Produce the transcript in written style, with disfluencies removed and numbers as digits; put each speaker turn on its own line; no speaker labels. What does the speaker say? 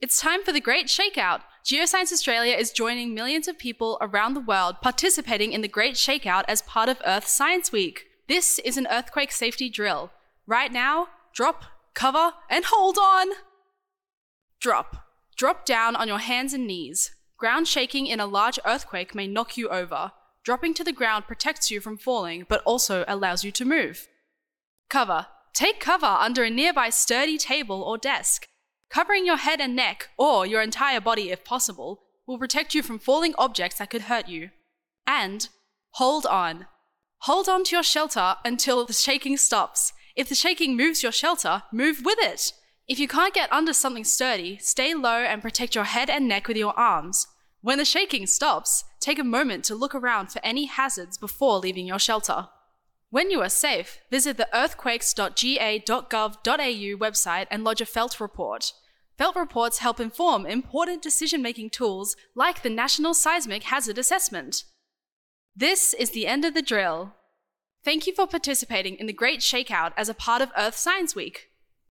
It's time for the Great Shakeout. Geoscience Australia is joining millions of people around the world participating in the Great Shakeout as part of Earth Science Week. This is an earthquake safety drill. Right now, drop, cover, and hold on. Drop. Drop down on your hands and knees. Ground shaking in a large earthquake may knock you over. Dropping to the ground protects you from falling, but also allows you to move. Cover. Take cover under a nearby sturdy table or desk. Covering your head and neck, or your entire body if possible, will protect you from falling objects that could hurt you. And hold on. Hold on to your shelter until the shaking stops. If the shaking moves your shelter, move with it. If you can't get under something sturdy, stay low and protect your head and neck with your arms. When the shaking stops, take a moment to look around for any hazards before leaving your shelter. When you are safe, visit the earthquakes.ga.gov.au website and lodge a felt report. Felt reports help inform important decision-making tools like the National Seismic Hazard Assessment. This is the end of the drill. Thank you for participating in the Great Shakeout as a part of Earth Science Week.